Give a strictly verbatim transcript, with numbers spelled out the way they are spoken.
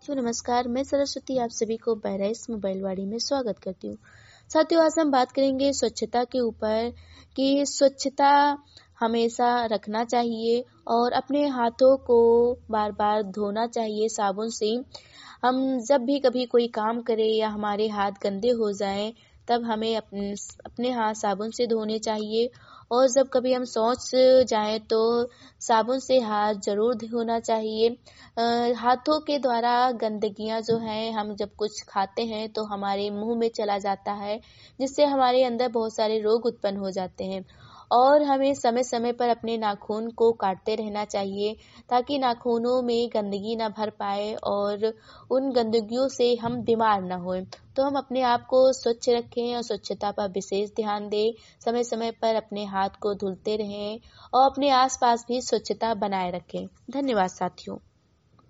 तो नमस्कार, मैं सरस्वती आप सभी को बहराइच मोबाइल वाड़ी में स्वागत करती हूँ। साथियों, आज हम बात करेंगे स्वच्छता के ऊपर कि स्वच्छता हमेशा रखना चाहिए और अपने हाथों को बार-बार धोना चाहिए साबुन से। हम जब भी कभी कोई काम करें या हमारे हाथ गंदे हो जाएँ, तब हमें अपन अपने हाथ साबुन से धोने चाहिए और जब कभी हम शौच जाएँ तो साबुन से हाथ ज़रूर धोना चाहिए। अ, हाथों के द्वारा गंदगियाँ जो हैं, हम जब कुछ खाते हैं तो हमारे मुँह में चला जाता है, जिससे हमारे अंदर बहुत सारे रोग उत्पन्न हो जाते हैं। और हमें समय-समय पर अपने नाखून को काटते रहना चाहिए, ताकि नाखूनों में गंदगी ना भर पाए और उन गंदगियों से हम बीमार ना होएँ। तो हम अपने आप को स्वच्छ रखें और स्वच्छता पर विशेष ध्यान दें, समय-समय पर अपने हाथ को धुलते रहें और अपने आस-पास भी स्वच्छता बनाए रखें। धन्यवाद साथियों।